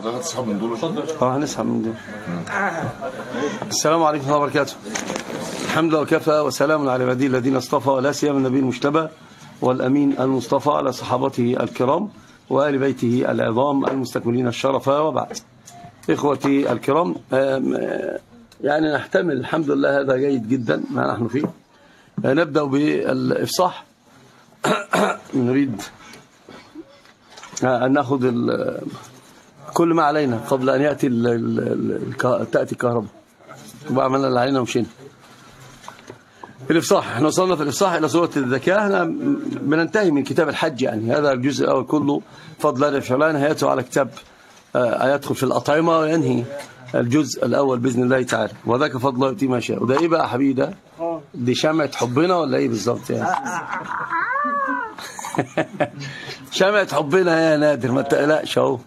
هتسحب من دول؟ هنسحب من دول. السلام عليكم ورحمة الله وبركاته. الحمد لله وكفى وسلام على عباده الذين اصطفى، ولا سيما النبي المجتبى والأمين المصطفى على صحابته الكرام وآل بيته العظام المستكملين الشرف، وبعد. إخوتي الكرام، يعني نحتمل الحمد لله هذا جيد جدا ما نحن فيه. نبدأ بالإفصاح. نريد أن نأخذ كل ما علينا قبل أن يأتي تأتي الكهرباء، وعملنا اللي علينا ومشينا. الإفصاح، احنا وصلنا في الإفصاح إلى سورة الزكاة. احنا بننتهي من كتاب الحج، يعني هذا الجزء الأول كله فضل الله فعلا نهايته على كتاب يدخل في الأطعمة وينهي الجزء الأول بإذن الله تعالى، وذاك فضل الله يؤتي ما شاء. وده إيه بقى يا حبيبي؟ ده دي شمعة حبنا ولا إيه بالظبط يعني؟ شمعة حبنا يا نادر، ما تقلقش أهو.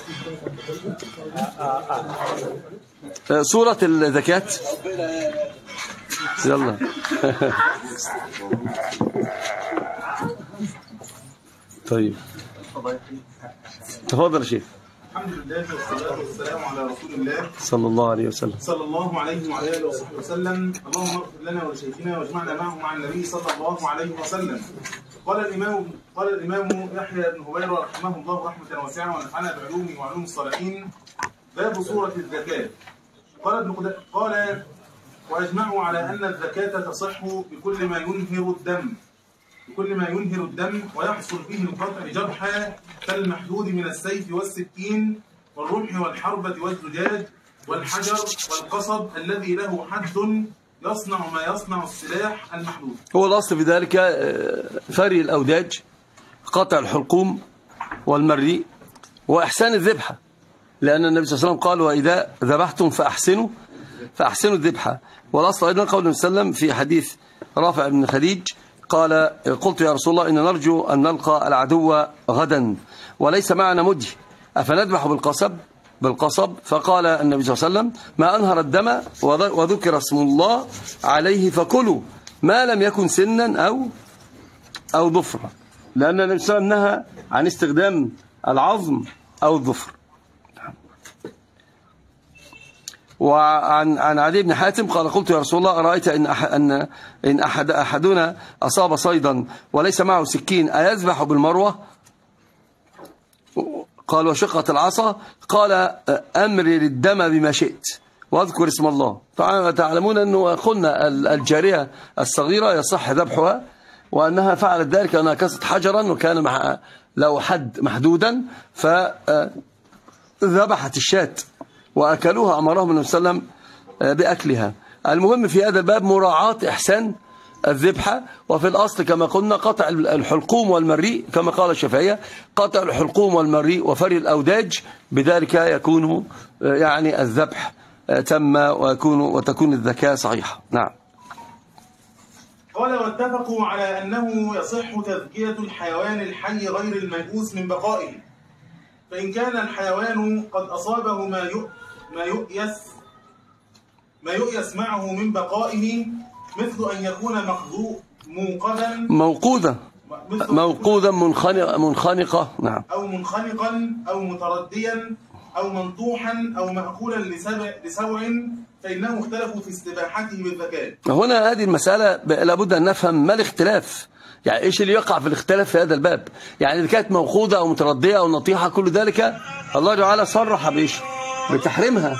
سورة الزكاة، يلا. طيب تفضل يا شيخ. الحمد لله والصلاة والسلام على رسول الله صلى الله عليه وسلم. صلى الله عليه وعلى آله وصحبه وسلم. اللهم اغفر لنا ولشيخنا واجمعنا معه مع النبي صلى الله عليه وسلم. قال الإمام يحيى بن هبيرة رحمه الله رحمة واسعة ونفعنا بعلومه وعلوم الصالحين. باب سورة الزكاة. قال وأجمعوا على أن الزكاة تصح بكل ما ينهر الدم ويحصل فيه القطع جرحا كالمحدود من السيف والسكين والرمح والحربة والزجاج والحجر والقصب الذي له حد يصنع ما يصنع السلاح المحدود. هو الأصل في ذلك فري الأوداج، قطع الحلقوم والمري، وإحسان الذبحة، لأن النبي صلى الله عليه وسلم قال وإذا ذبحتم فأحسنوا الذبحة. والأصل أيضا قول النبي صلى الله عليه وسلم في حديث رافع بن خديج قال قلت يا رسول الله إن نرجو أن نلقى العدو غدا وليس معنا مدي أفنذبح بالقصب؟ فقال النبي صلى الله عليه وسلم ما أنهر الدم وذكر اسم الله عليه فكلوا ما لم يكن سنا أو ظفرا، لأن النبي صلى الله عليه وسلم نهى عن استخدام العظم أو الظفر. وعن عدي بن حاتم قال قلت يا رسول الله أرأيت إن أحدنا أصاب صيدا وليس معه سكين أيذبح بالمروة؟ قال وشقة العصا؟ قال أمر الدم بما شئت واذكر اسم الله. تعلمون أنه قلنا الجارية الصغيرة يصح ذبحها، وأنها فعلت ذلك أنها كست حجرا وكان له حد محدودا فذبحت الشاة وأكلوها، أمرهم النبي صلى الله عليه وسلم بأكلها. المهم في هذا الباب مراعاة إحسان الذبحة. وفي الأصل كما قلنا قطع الحلقوم والمريء كما قال الشافعية، قطع الحلقوم والمريء وفري الأوداج، بذلك يكون يعني الذبح تم وتكون الزكاة صحيحة. نعم. قال واتفقوا على أنه يصح تزكية الحيوان الحي غير الميؤوس من بقائه، فإن كان الحيوان قد أصابه ما يؤيس معه من بقائه، مثل أن يكون موقودا منخنقة، نعم، أو منخنقا أو مترديا أو منطوحا أو مأكولا لسوع، فإنه اختلفوا في استباحته بالزكاة. هنا هذه المسألة لابد أن نفهم ما الاختلاف، يعني إيش اللي يقع في الاختلاف في هذا الباب. يعني إذا كانت موقودة أو متردية أو نطيحة، كل ذلك الله تعالى صرح بإيش؟ بتحريمها.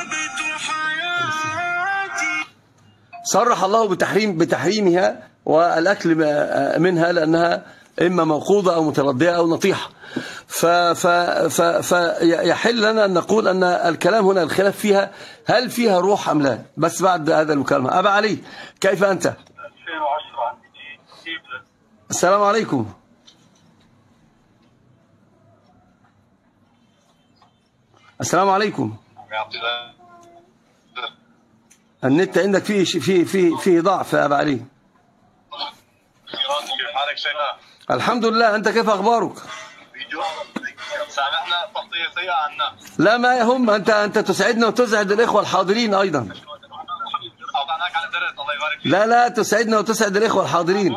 صرح الله بتحريمها والأكل منها، لأنها إما موقودة أو متردية أو نطيحة. فيحل لنا أن نقول أن الكلام هنا الخلاف فيها هل فيها روح أم لا. بس بعد هذا المكالمة أبا علي كيف أنت؟ 2010. السلام عليكم. السلام عليكم. النت عندك فيه ضعف يا أبا علي. كيف حالك شيخنا؟ الحمد لله، أنت كيف أخبارك؟ سامحنا تغطية سيئة عنا. لا ما يهم، أنت تسعدنا وتسعد الإخوة الحاضرين أيضا. قطعناك على الدرس، الله يبارك فيك. لا تسعدنا وتسعد الإخوة الحاضرين.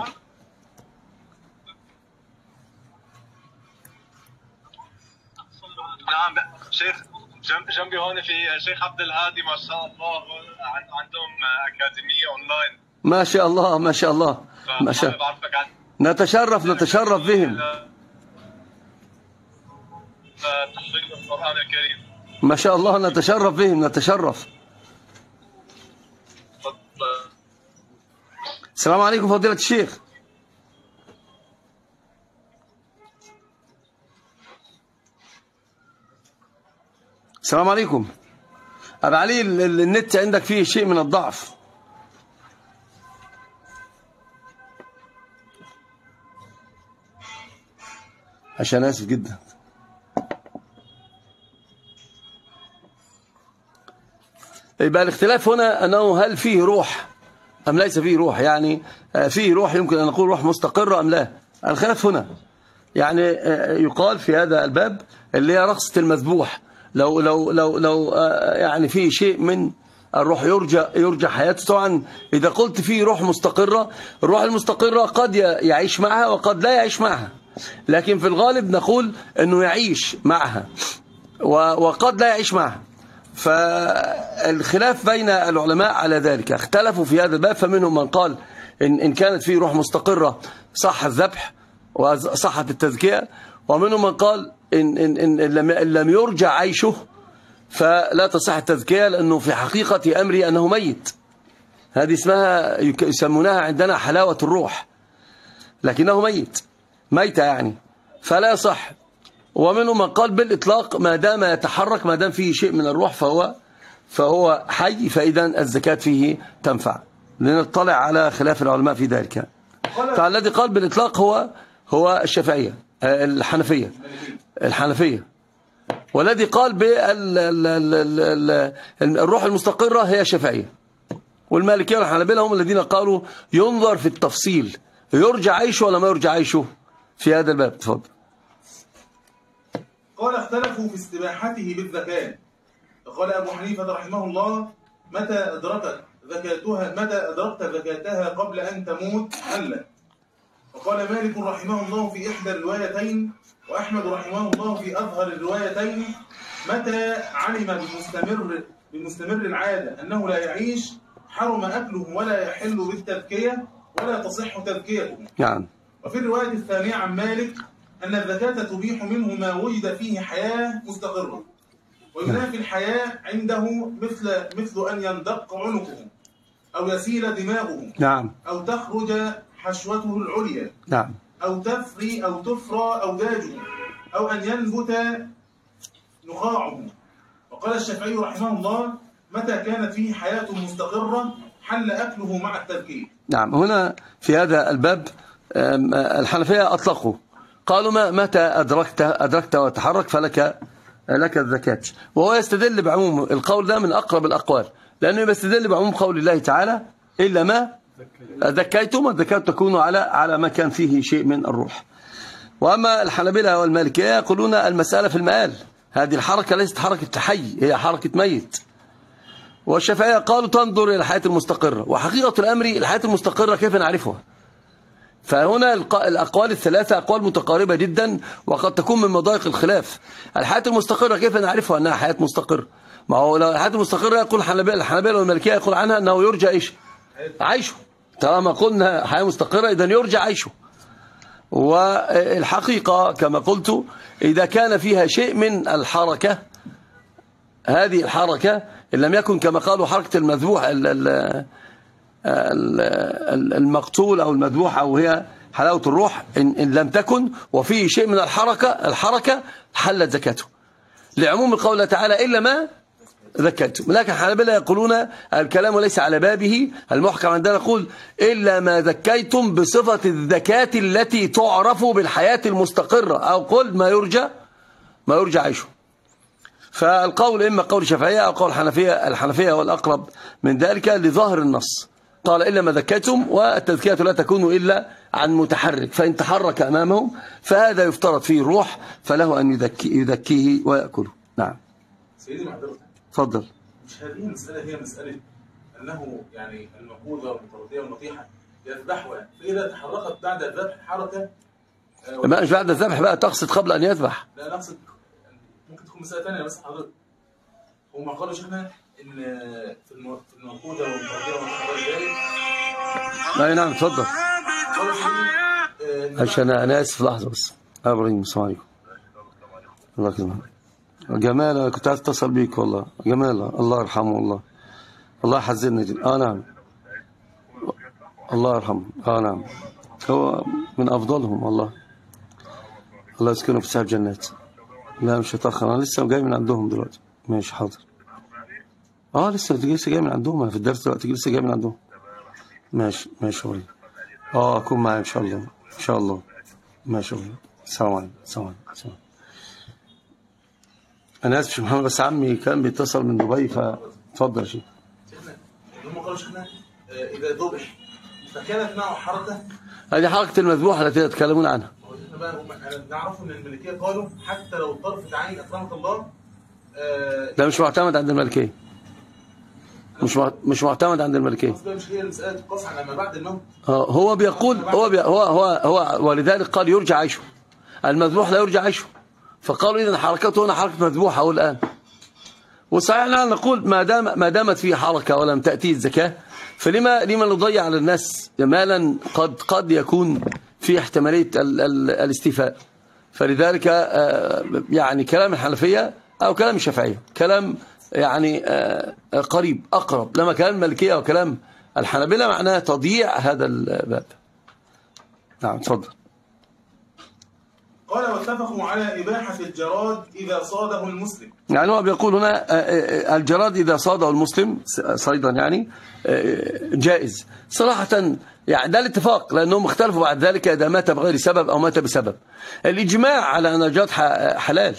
نعم شيخ، جنبي هون في شيخ عبد الهادي ما شاء الله، عندهم أكاديمية أونلاين. ما شاء الله ما شاء الله ما شاء الله. نتشرف بهم. تحفيظ القرآن الكريم. ما شاء الله نتشرف بهم نتشرف. السلام عليكم فضيلة الشيخ. السلام عليكم. أبا علي، النت عندك فيه شيء من الضعف. عشان آسف جدا. يبقى الاختلاف هنا أنه هل فيه روح أم ليس فيه روح، يعني فيه روح يمكن أن نقول روح مستقرة أم لا. الخلاف هنا يعني يقال في هذا الباب اللي هي رقصة المذبوح، لو يعني فيه شيء من الروح يرجى حياته. طبعا إذا قلت فيه روح مستقرة، الروح المستقرة قد يعيش معها وقد لا يعيش معها، لكن في الغالب نقول أنه يعيش معها وقد لا يعيش معها. فالخلاف بين العلماء على ذلك، اختلفوا في هذا الباب، فمنهم من قال إن كانت فيه روح مستقرة صح الذبح وصحت التزكية، ومنهم من قال إن لم يرجع عيشه فلا تصح التزكية، لأنه في حقيقة أمري أنه ميت. هذه اسمها يسمونها عندنا حلاوة الروح، لكنه ميت يعني فلا يصح. ومنهم من قال بالإطلاق ما دام يتحرك، ما دام فيه شيء من الروح فهو حي، فإذا الزكاة فيه تنفع. لنطلع على خلاف العلماء في ذلك. فالذي قال بالإطلاق هو الشافعية الحنفية، والذي قال بالروح المستقرة هي الشافعية. والمالكية والحنابلة هم الذين قالوا ينظر في التفصيل، يرجع عيشه ولا ما يرجع عيشه في هذا الباب. تفضل. قال اختلفوا في استباحته بالزكاة. قال أبو حنيفة رحمه الله متى أدركت زكاتها قبل أن تموت حلت. وقال مالك رحمه الله في إحدى الروايتين، وأحمد رحمه الله في أظهر الروايتين متى علم بمستمر العادة أنه لا يعيش حرم أكله ولا يحل بالتذكية ولا تصح تذكيته. نعم. وفي الرواية الثانية عن مالك أن الزكاة تبيح منه ما وجد فيه حياة مستقرة، وينافي الحياة عنده مثل أن يندق عنقه أو يسيل دماغه. نعم. أو تخرج حشوته العليا. نعم. أو تفرى أوداجه، أو أن ينبت نخاعه. وقال الشافعي رحمه الله متى كانت فيه حياة مستقرة حل أكله مع التذكير. نعم. هنا في هذا الباب الحنفية أطلقوا، قالوا متى أدركت وتحرك فلك الزكاة. وهو يستدل بعموم القول ده من أقرب الأقوال، لأنه يستدل بعموم قول الله تعالى إلا ما ذكيتم، والزكاة تكون على ما كان فيه شيء من الروح. وأما الحنابلة والمالكية يقولون المسألة في المآل، هذه الحركة ليست حركة حي، هي حركة ميت. والشافعية قالوا تنظر إلى الحياة المستقرة. وحقيقة الأمر الحياة المستقرة كيف نعرفها؟ فهنا الأقوال الثلاثة أقوال متقاربة جدا، وقد تكون من مضايق الخلاف. الحياة المستقرة كيف نعرفها أنها حياة مستقرة؟ ما هو لو الحياة المستقرة يقول الحنابلة والمالكية يقول عنها أنه يرجى عيشه. طالما قلنا حياة مستقرة إذن يرجى عيشه. والحقيقة كما قلت إذا كان فيها شيء من الحركة، هذه الحركة إن لم يكن كما قالوا حركة المذبوح المقتول أو المذبوح أو هي حلاوة الروح، إن لم تكن وفيه شيء من الحركة حلت زكاته، لعموم القول تعالى إلا ما ذكيتم. لكن الحنابلة يقولون الكلام ليس على بابه، المحكم عندنا يقول إلا ما ذكيتم بصفة الذكاة التي تعرف بالحياة المستقرة، أو قل ما يرجى عيشه. فالقول إما قول الشافعية أو قول الحنفية والأقرب من ذلك لظاهر النص. قال إلا ما ذكيتم، والتذكية لا تكون إلا عن متحرك، فإن تحرك أمامهم فهذا يفترض فيه الروح، فله أن يذكيه ويأكله. نعم. سيدي معذرة. تفضل. مش هذه المسألة هي مسألة أنه يعني الموقوذة والمتردية والنطيحة يذبحها، فإذا تحركت بعد الذبح حركة مش بعد الذبح بقى، تقصد قبل أن يذبح. لا نقصد ممكن تكون مسألة ثانية بس حضرتك وما قالوا شيخنا ان في الموقوده والمقدره وما غير ذلك. اي نعم اتفضل. عشان انا اسف لحظه بس. ابراهيم السلام عليكم. الله يكرمك. جمال انا كنت عايز اتصل بيك والله. جمال الله يرحمه والله. الله يحزننا جدا. نعم. الله يرحمه. نعم. هو من افضلهم والله. الله يسكنه في سعة جنات. لا مش هتأخر، انا لسه جاي من عندهم دلوقتي. ماشي حاضر. لسه جاي من عندهم، انا في الدرس دلوقتي لسه جاي من عندهم. ماشي ولي. اكون معايا ان شاء الله. ان شاء الله. ماشي ولي. السلام عليكم. السلام عليكم. انا اسف محمد، بس عمي كان بيتصل من دبي فاتفضل يا شيخ. هم قالوا شيخنا اذا ذبح فكانت معه حركه، هذه حركه المذبوحه التي يتكلمون عنها. نعرف ان الملكيه قالوا حتى لو طرفة عين اكرمك الله. ده مش معتمد عند الملكيه. مش معتمد عند الملكيه. مش هي مساله القص على ما بعد الموت. هو بيقول هو ولذلك قال يرجع عيشه. المذبوح لا يرجع عيشه. فقالوا اذا حركته هنا حركه مذبوحه هو الان. وصحيح نقول ما دامت فيه حركه ولم تاتي الزكاه فلما نضيع على الناس مالا قد يكون في احتماليه الاستيفاء. فلذلك يعني كلام الحنفيه او كلام الشافعيه كلام يعني قريب اقرب، لما كلام المالكيه وكلام الحنابلة معناه تضييع هذا الباب. نعم اتفضل. قال واتفقوا على إباحة الجراد إذا صاده المسلم. يعني هو بيقول هنا الجراد إذا صاده المسلم صيدا يعني جائز صراحة، يعني ده الاتفاق، لأنهم اختلفوا بعد ذلك إذا مات بغير سبب أو مات بسبب. الإجماع على أن الجراد حلال.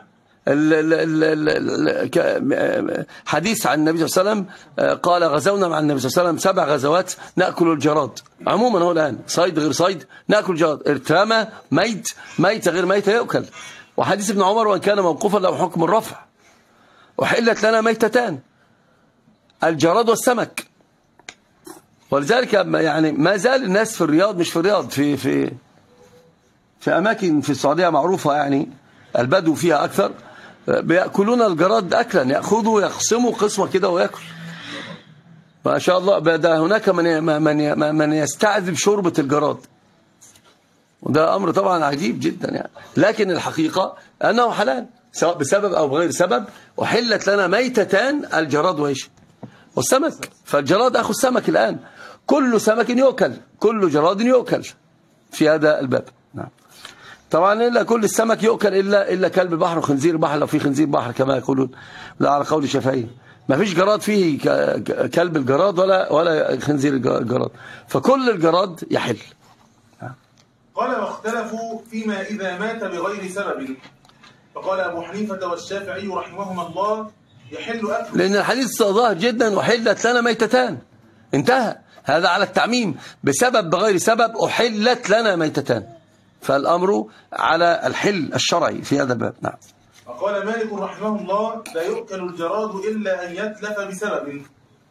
حديث عن النبي صلى الله عليه وسلم قال غزونا مع النبي صلى الله عليه وسلم 7 غزوات نأكل الجراد. عموما هو الآن صيد غير صيد نأكل الجراد، ارتمى ميت غير ميت يأكل. وحديث ابن عمر وإن كان موقوفا له حكم الرفع. وحلت لنا ميتتان الجراد والسمك. ولذلك يعني ما زال الناس في الرياض، مش في الرياض، في أماكن في السعودية معروفة يعني البدو فيها أكثر، بيأكلون الجراد أكلا، يأخذوا يقسموا قسمة كده ويأكل ما شاء الله. ده هناك من يستعذب شوربة الجراد، وده أمر طبعا عجيب جدا يعني. لكن الحقيقة أنه حلال سواء بسبب أو بغير سبب. وحلت لنا ميتتان الجراد وإيش والسمك. فالجراد أخو السمك الآن، كل سمك يؤكل، كل جراد يؤكل في هذا الباب. نعم طبعا إلا كل السمك يؤكل إلا كلب البحر وخنزير البحر، لو في خنزير بحر كما يقولون، لا على قول الشافعي ما فيش جراد فيه كلب الجراد ولا خنزير الجراد، فكل الجراد يحل. قال واختلفوا فيما إذا مات بغير سبب، فقال أبو حنيفة والشافعي رحمهما الله يحل أكله، لأن الحديث ظاهر جدا وحلت لنا ميتتان، انتهى. هذا على التعميم، بسبب بغير سبب أحلت لنا ميتتان، فالأمر على الحل الشرعي في هذا الباب. نعم. وقال مالك رحمه الله لا يؤكل الجراد إلا أن يتلف بسبب.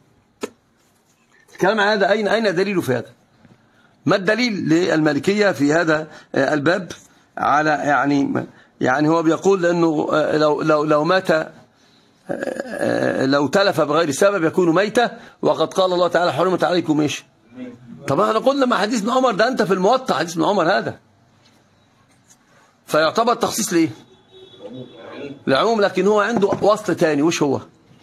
الكلام هذا أين دليل في هذا؟ ما الدليل للمالكية في هذا الباب على يعني هو بيقول لأنه لو مات لو تلف بغير سبب يكون ميتة، وقد قال الله تعالى حرمت عليكم ايش؟ طبعا احنا قلنا مع حديث ابن عمر، ده انت في الموطأ حديث ابن عمر هذا، فيعتبر تخصيص ليه؟ العموم. لكن هو عنده وصل تاني، وش هو؟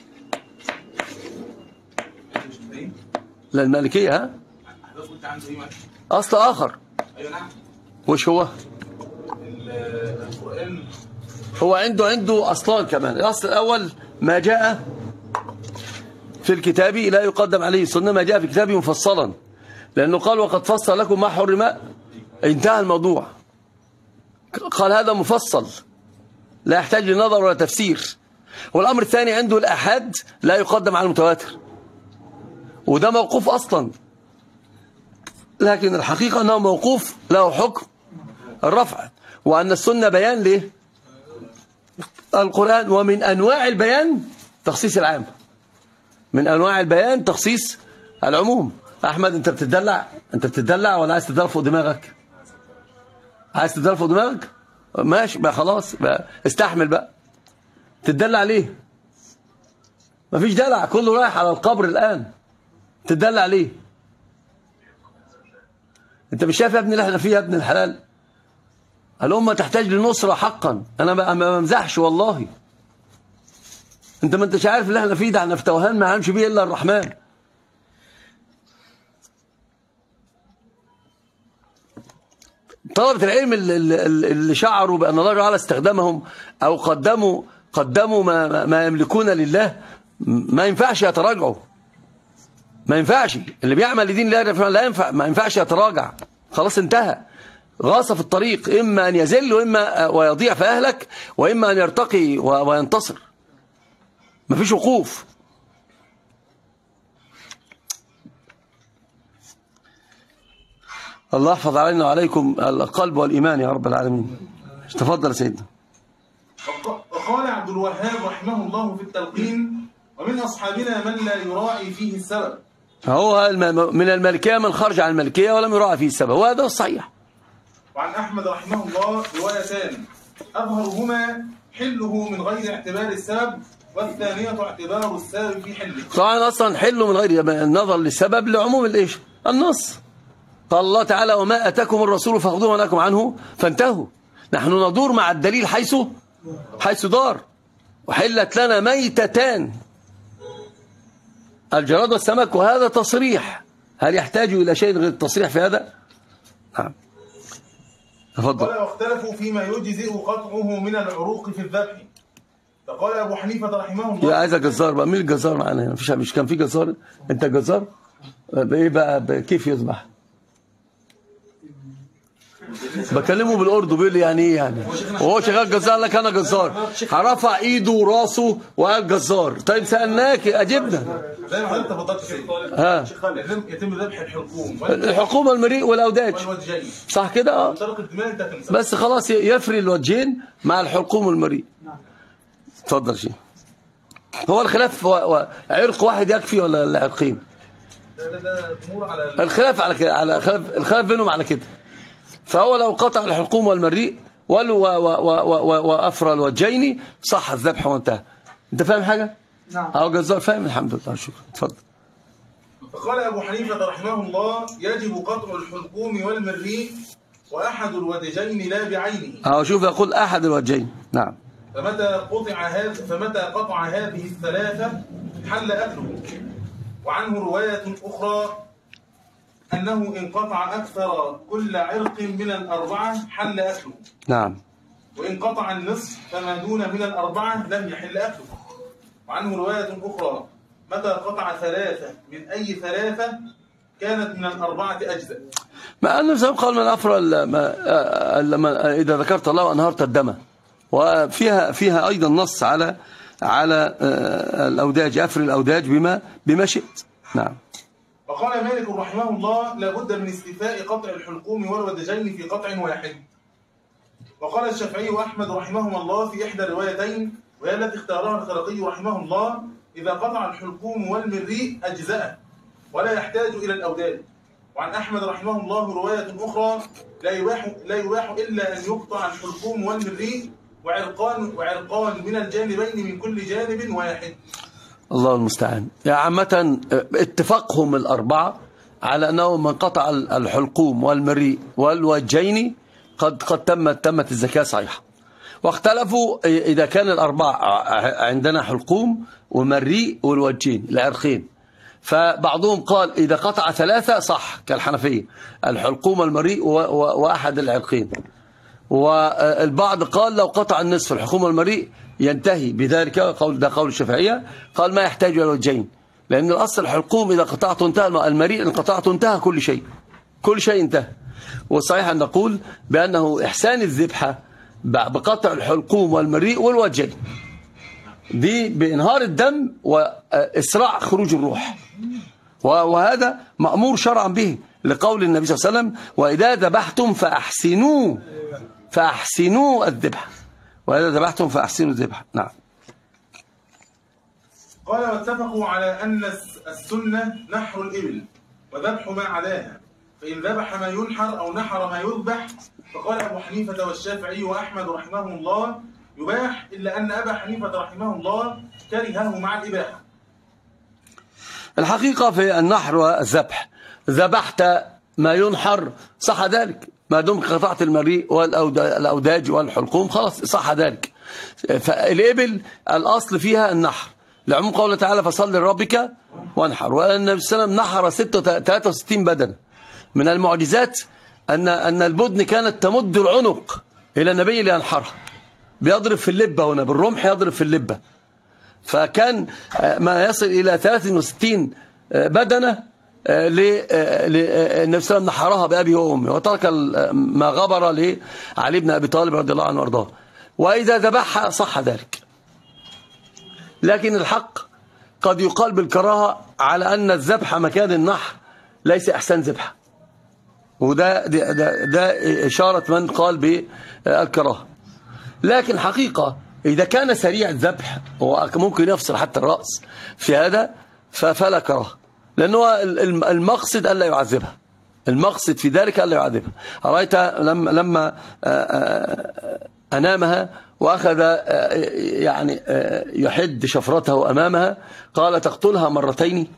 للمالكية ها؟ أصل آخر. وش هو؟ هو عنده أصلان كمان. الأصل الأول ما جاء في الكتاب لا يقدم عليه السنة، ما جاء في الكتاب مفصلا، لأنه قال وقد فصل لكم ما حرم، انتهى الموضوع. قال هذا مفصل لا يحتاج لنظر ولا تفسير. والأمر الثاني عنده الأحاد لا يقدم على المتواتر، وده موقوف أصلا، لكن الحقيقة أنه موقوف له حكم الرفع، وأن السنة بيان ليه القرآن. ومن أنواع البيان تخصيص العام، من أنواع البيان تخصيص العموم. أحمد أنت بتدلع ولا عايز تدلع فوق دماغك؟ عايز تدلع فوق ماشي بقى، خلاص بقى استحمل بقى. تدلع ليه؟ مفيش دلع، كله رايح على القبر الآن. تدلع ليه؟ انت مش شايف يا ابني اللي احنا فيه يا ابن الحلال؟ الأمة تحتاج لنصرة حقا. أنا ما بمزحش والله. انت ما انتش عارف اللي احنا فيه ده، احنا في توهان ما هنمشي بيه إلا الرحمن. طلبة العلم اللي شعروا بأن الله تعالى استخدمهم أو قدموا ما يملكون لله، ما ينفعش يتراجعوا. ما ينفعش. اللي بيعمل لدين الله لا ينفع، ما ينفعش يتراجع. خلاص انتهى. غاص في الطريق، إما أن يزل وإما ويضيع في أهلك، وإما أن يرتقي وينتصر. ما فيش وقوف. الله يحفظ علينا وعليكم القلب والإيمان يا رب العالمين. تفضل يا سيدنا. وقال عبد الوهاب رحمه الله في التلقين: ومن أصحابنا من لا يراعي فيه السبب. هو من الملكية من خرج عن الملكية ولم يراعي فيه السبب، وهذا الصحيح. وعن أحمد رحمه الله روايتان: أظهرهما حله من غير اعتبار السبب، والثانية اعتبار السبب في حله. طبعا أصلا حله من غير النظر للسبب لعموم الإيش؟ النص. قال الله تعالى: وما أتاكم الرسول فخذوه ونهاكم عنه فانتهوا. نحن ندور مع الدليل حيث دار. وحلت لنا ميتتان، الجراد والسمك، وهذا تصريح. هل يحتاج إلى شيء غير التصريح في هذا؟ نعم. تفضل. قال: واختلفوا فيما يجزئ قطعه من العروق في الذبح. فقال أبو حنيفة رحمه الله: يا عايز جزار بقى. مين الجزار معانا هنا؟ مش كان في جزار؟ أنت جزار؟ بإيه بقى؟ كيف يذبح؟ بكلمه بالأردو، بيقول لي يعني ايه يعني؟ وهو شغال جزار لك انا جزار. رفع ايده وراسه وقال جزار. طيب سألناك اجبنا. زي ما حضرتك تفضلت كده. شيخ خالد، يتم ذبح الحقوم والمريء والاوداج. صح كده؟ بس خلاص يفري الوجهين مع الحقوم والمريء. اتفضل شيخ. هو الخلاف عرق واحد يكفي ولا العرقين؟ الخلاف على كده، الخلاف بينهم على كده. فهو لو قطع الحلقوم والمريء وأفرى الوجهين صح الذبح وانتهى. انت فاهم حاجة؟ نعم. أو جزار فاهم. الحمد لله. شكرا. اتفضل. فقال أبو حنيفة رحمه الله: يجب قطع الحلقوم والمريء وأحد الوجهين لا بعينه. شوف يقول أحد الوجهين. نعم. فمتى قطع هذه الثلاثة حل أكله. وعنه رواية أخرى أنه إن قطع أكثر كل عرق من الأربعة حل أكله. نعم. وإن قطع النصف فما دون من الأربعة لم يحل أكله. وعنه رواية أخرى: متى قطع ثلاثة من أي ثلاثة كانت من الأربعة أجزاء. مع أنه زي ما قال: من أفرى إذا ذكرت الله وأنهرت الدم. وفيها أيضا نص على الأوداج، أفري الأوداج بما شئت. نعم. وقال مالك رحمه الله: لا بد من استيفاء قطع الحلقوم والودجين في قطع واحد. وقال الشافعي وأحمد رحمهما الله في إحدى الروايتين، وهي التي اختارها الخرقي رحمه الله: إذا قطع الحلقوم والمريء أجزاء ولا يحتاج إلى الأوداج. وعن أحمد رحمه الله رواية أخرى: لا يباح إلا أن يقطع الحلقوم والمريء وعرقان من الجانبين من كل جانب واحد. الله المستعان. يا عامة اتفاقهم الأربعة على أنه من قطع الحلقوم والمريء والوجهين قد تمت الزكاة صحيحة. واختلفوا إذا كان الأربعة عندنا حلقوم ومريء والوجهين العرقين. فبعضهم قال إذا قطع ثلاثة صح كالحنفية، الحلقوم والمريء وأحد العرقين. والبعض قال لو قطع النصف الحلقوم والمريء ينتهي بذلك. ده قول الشافعية، قال ما يحتاج إلى الوجهين، لأن الأصل الحلقوم إذا قطعته انتهى، المريء إن قطعته انتهى كل شيء انتهى. والصحيح أن نقول بأنه إحسان الذبحة بقطع الحلقوم والمريء والوجهين دي بإنهار الدم وإسراع خروج الروح، وهذا مأمور شرعا به لقول النبي صلى الله عليه وسلم: وإذا ذبحتم فأحسنوا الذبح. وإذا ذبحتم فأحسنوا الذبح. نعم. قال: واتفقوا على أن السنة نحر الإبل وذبح ما عداها، فإن ذبح ما ينحر أو نحر ما يذبح. فقال أبو حنيفة والشافعي وأحمد رحمهم الله: يباح، إلا أن أبا حنيفة رحمه الله كرهه مع الإباحة، الحقيقة في النحر والذبح، ذبحت ما ينحر صح ذلك، ما دمت قطعت المريء والأوداج والحلقوم خلاص صح ذلك. فالإبل الأصل فيها النحر لعموم قوله تعالى فصل لربك وانحر. والنبي صلى الله عليه وسلم نحر 63 بدنة. من المعجزات أن البدن كانت تمد العنق إلى النبي لينحرها، بيضرب في اللبة هنا بالرمح، يضرب في اللبة. فكان ما يصل إلى 63 بدنة للنبي صلى الله عليه وسلم نحرها بأبي وأمي، وترك ما غبر لعلي بن أبي طالب رضي الله عنه وارضاه. وإذا ذبحها صح ذلك. لكن الحق قد يقال بالكراهة على أن الذبح مكان النحر ليس أحسن ذبحة، وده ده إشارة من قال بالكراهة. لكن حقيقة إذا كان سريع الذبح وممكن يفصل حتى الرأس في هذا فلا كراهة، لأنه المقصد ألا يعذبها، المقصد في ذلك ألا يعذبها. رأيت لما أنامها وأخذ يعني يحد شفرته أمامها قال تقتلها مرتين،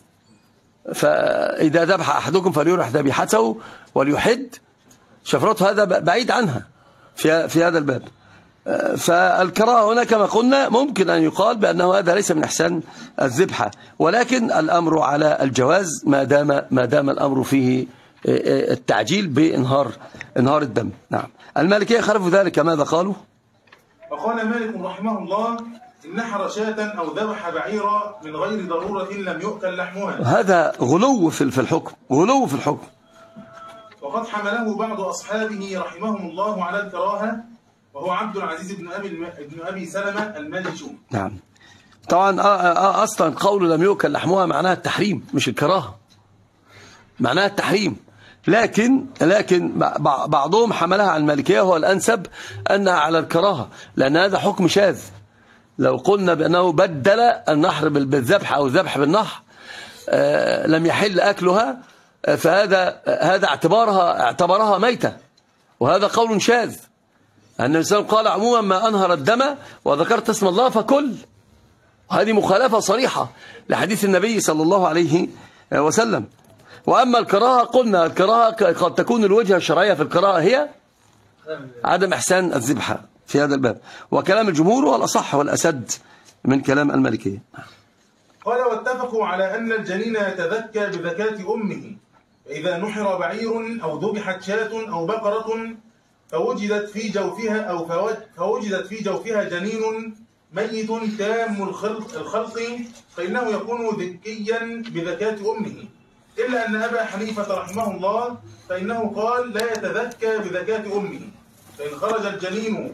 فإذا ذبح أحدكم فليرح ذبيحته وليحد شفرته، هذا بعيد عنها في هذا الباب. فالكراهة هنا كما قلنا ممكن أن يقال بأنه هذا ليس من إحسان الذبحة، ولكن الأمر على الجواز ما دام الأمر فيه التعجيل بإنهار الدم. نعم. المالكية خالفوا ذلك، ماذا قالوا؟ وقال مالك رحمه الله إن نحر شاة أو ذبح بعيرا من غير ضرورة لم يؤكل لحمها. هذا غلو في الحكم، غلو في الحكم. وقد حمله بعض أصحابه رحمهم الله على الكراهة، وهو عبد العزيز بن أبي سلمة المالكي. نعم. طبعا أصلا قول لم يؤكل لحمها معناها التحريم مش الكراهة، معناها التحريم. لكن بعضهم حملها على المالكية، هو الأنسب أنها على الكراهة، لأن هذا حكم شاذ. لو قلنا بأنه بدل النحر بالذبح أو الذبح بالنحر لم يحل أكلها، فهذا اعتبرها ميتة، وهذا قول شاذ. النبي صلى الله عليه وسلم قال عموما ما أنهر الدم وذكرت اسم الله فكل، وهذه مخالفة صريحة لحديث النبي صلى الله عليه وسلم. وأما الكراهة قلنا الكراهة قد تكون الوجهة الشرعية في الكراهة هي عدم إحسان الذبحة في هذا الباب، وكلام الجمهور هو الأصح والأسد من كلام المالكية. قال واتفقوا على أن الجنين يتذكى بذكاة أمه، فإذا نحر بعير أو ذبحت شاة أو بقرة فوجدت في جوفها جنين ميت تام الخلق فإنه يكون ذكيا بذكاة أمه، إلا أن أبا حنيفة رحمه الله فإنه قال لا يتذكى بذكاة أمه، فإن خرج الجنين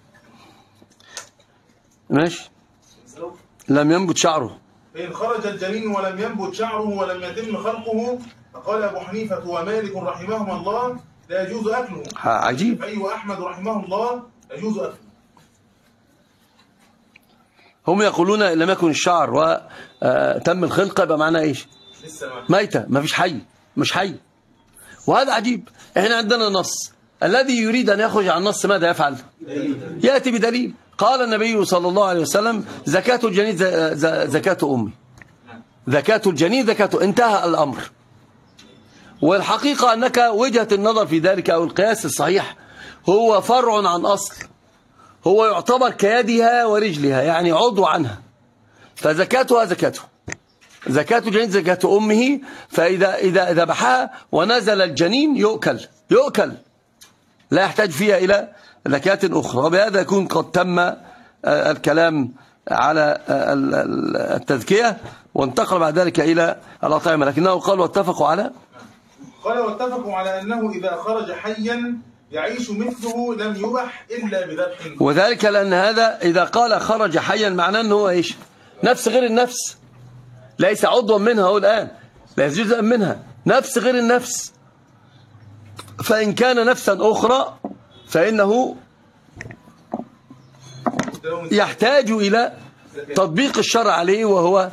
ماشي لم ينبت شعره، فإن خرج الجنين ولم ينبت شعره ولم يتم خلقه، فقال أبو حنيفة ومالك رحمهما الله لا يجوز أكله. عجيب. أي أحمد رحمه الله يجوز أكله. هم يقولون لم يكن الشعر وتم الخلقة يبقى معناه إيش؟ ميتة، ما فيش حي، مش حي. وهذا عجيب. احنا عندنا نص، الذي يريد أن يخرج عن النص ماذا يفعل؟ يأتي بدليل. قال النبي صلى الله عليه وسلم زكاة الجنين زكاة أمي، زكاة الجنين زكاة، انتهى الأمر. والحقيقة أنك وجهة النظر في ذلك أو القياس الصحيح هو فرع عن أصل، هو يعتبر كيدها ورجلها، يعني عضو عنها، فزكاتها زكاته، زكاة الجنين زكاة أمه. فإذا ذبحها ونزل الجنين يؤكل لا يحتاج فيها إلى زكاة أخرى. وبهذا يكون قد تم الكلام على التذكية، وانتقل بعد ذلك إلى الأطعمة. لكنه قال واتفقوا على أنه إذا خرج حيا يعيش مثله لم يبح إلا بذبح. وذلك لأن هذا إذا قال خرج حيا معناه أنه هو إيش؟ نفس غير النفس، ليس عضوا منها هو الآن، ليس جزءا منها، نفس غير النفس. فإن كان نفسا أخرى فإنه يحتاج إلى تطبيق الشرع عليه، وهو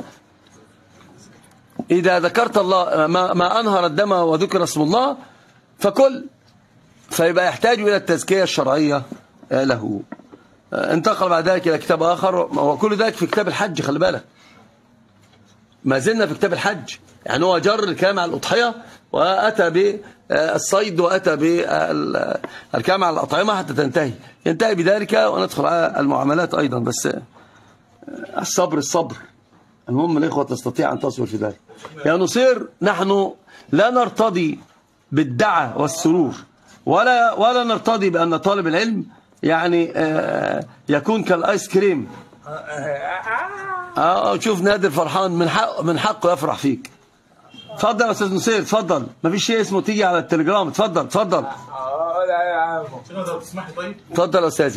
إذا ذكرت الله ما أنهر الدم وذكر اسم الله فكل، فيبقى يحتاج إلى التزكية الشرعية له. انتقل بعد ذلك إلى كتاب آخر، وكل ذلك في كتاب الحج، خلي بالك ما زلنا في كتاب الحج. يعني هو جر الكلام على الأضحية وأتى بالصيد وأتى بالكلام على الأطعمة حتى تنتهي، ينتهي بذلك وندخل على المعاملات أيضا. بس الصبر المهم الإخوة تستطيع أن تصبر في ذلك. يا نصير نحن لا نرتضي بالدعة والسرور ولا نرتضي بأن طالب العلم يعني يكون كالآيس كريم. شوف نادر فرحان من حقه يفرح فيك. اتفضل يا استاذ نصير، اتفضل. مفيش شيء اسمه تيجي على التليجرام. اتفضل. لا يا عم. تسمح لي طيب؟ اتفضل يا استاذ.